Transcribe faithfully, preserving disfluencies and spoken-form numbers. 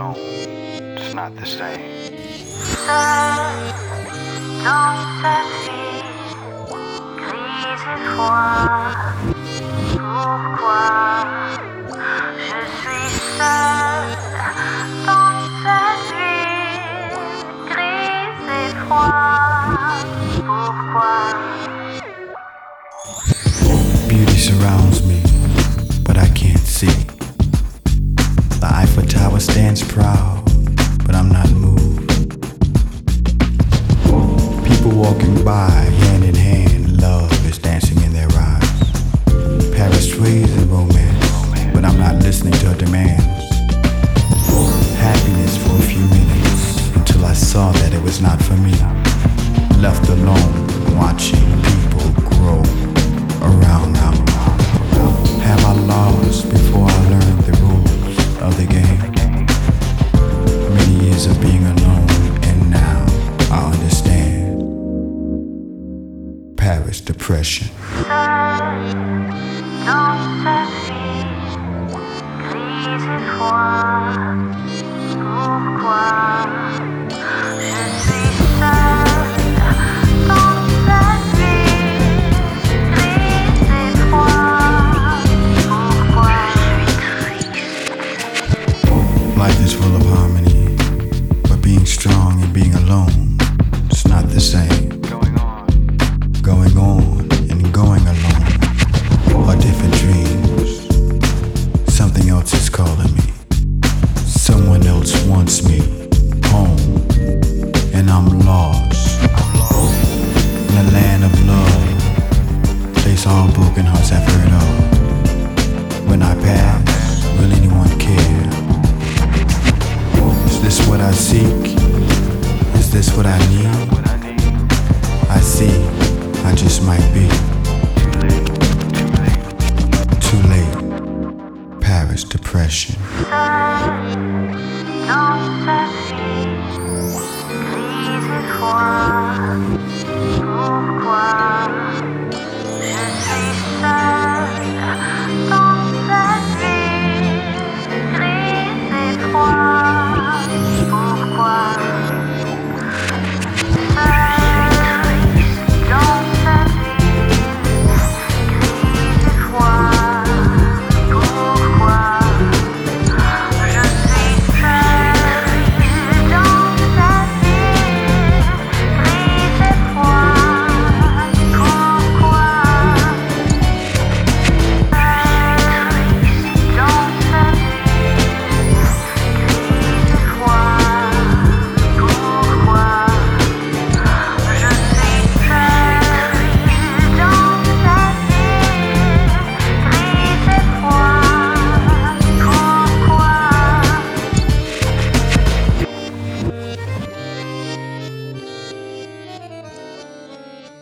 on, it's not the same. Seul dans cette vie grise et froide, pourquoi je suis seul dans cette vie grise et froide, pourquoi? Beauty surrounds me, but I can't see. The Eiffel Tower stands proud, but I'm not moved. People walking by, hand in hand, love is dancing in their eyes. Paris sways in romance, but I'm not listening to her demands. Happiness for a few minutes, until I saw that it was not for me. Left alone, watching people grow around now. Have I lost before I learned the rules of the game? Many years of being alone, and now I understand. Paris depression. Seul dans cette vie grise et froide, pourquoi je suis seul dans cette vie grise et froide, pourquoi je suis triste. Life is full of harmony, but being strong and being alone, it's not the same. Going on, Going on and going alone are different dreams. Something else is calling me. Someone else wants me home, and I'm lost in a land of love. Place all broken hearts have heard of. When I pass, will anyone care? Is this what I seek? Is this what I need? what I need, I see, I just might be too late, too late. too late. Paris depression. Seul dans cette vie grise et froide, pourquoi